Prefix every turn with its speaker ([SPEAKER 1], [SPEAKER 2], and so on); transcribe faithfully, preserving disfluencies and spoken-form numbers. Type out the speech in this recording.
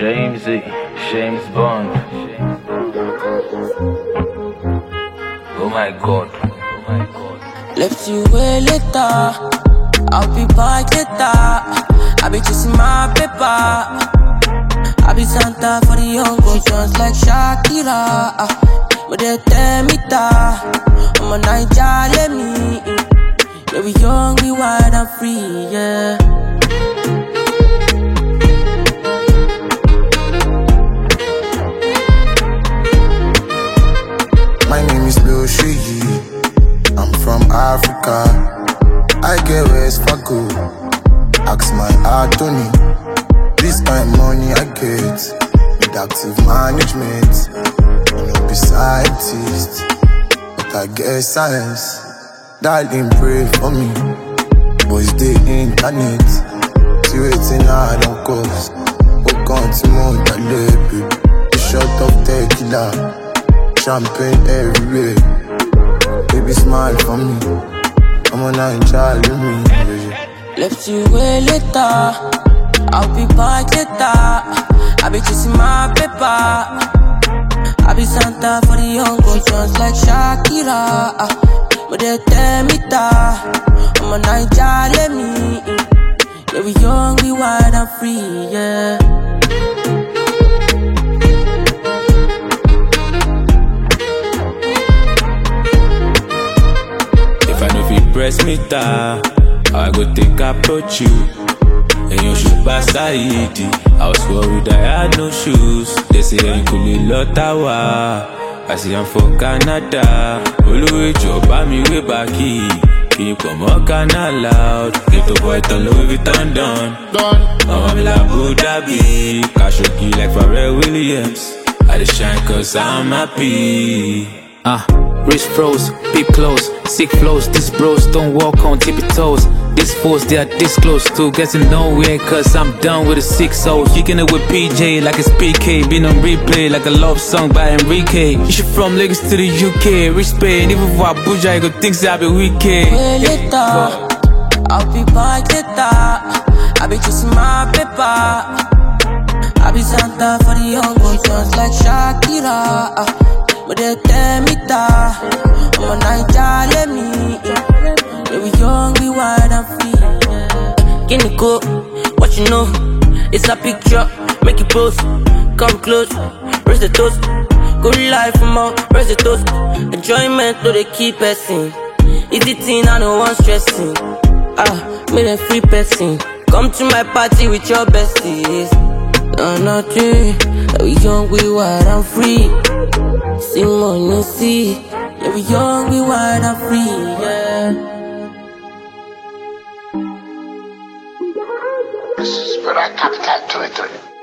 [SPEAKER 1] Shamesy, James Bond. Oh my god. Oh my god.
[SPEAKER 2] Left you way later. I'll be back later. I be chasing my paper. I be Santa for the young girls, just like Shakira. But they tell me that I'm a Niger, let me. Yeah, we young, we wild and free, yeah.
[SPEAKER 3] My name is Lil Shiggy. I'm from Africa. I get West Fargo. Ask my Anthony. This kind of money I get with active management. You know, be scientist, but I get science. Darling, pray for me. Boys, the internet. See waiting hard on course. Walk on to Montalebe. A shot of tequila. Champagne everywhere. Baby, smile for me. I'm on a child with me, baby.
[SPEAKER 2] Left you way later. I'll be back later. I be chasing my paper. I be Santa for the young girls, just like Shakira. But they tell me that I'm a Niger, let me. Yeah, we young, we wild and free, yeah.
[SPEAKER 4] If I know if you press me down, I go take approach you. And you should pass Saidi. I was worried I had no shoes. They say you could be Lotawa. I see I'm for Canada. Oluwe job me way back here. Can you come on Canada loud? Get the boy to Louis Vuitton done. I'm like Abu Dhabi. Khashoggi like Pharrell Williams. I just shine cause I'm happy.
[SPEAKER 5] Ah, uh, wrist froze, peep close, sick flows. These bros don't walk on tippy toes. These fools, they are this close to getting nowhere. Cause I'm done with the six oh. Kicking it with P J like it's P K. Been on replay like a love song by Enrique. You should from Lagos to the U K. Rich Spain, even for Abuja, you go think say I be wicked.
[SPEAKER 2] Way later, I'll be back later. I be chasing my paper. I be Santa for the young girls, just like Shakira. But they tell me that I'm a Niger, let me. Yeah, we young, we wild and free, yeah. Can you go? What you know? It's a picture, make it post. Come close, raise the toast. Good life from out, raise the toast. Enjoyment, no they keep passing. Easy thing, I don't want stressing. Ah, made a free person. Come to my party with your besties. No, nothing. We young, we wild and free. See money, see. Yeah, we young, we wild and free, yeah.
[SPEAKER 6] This is Brother Capital Territory.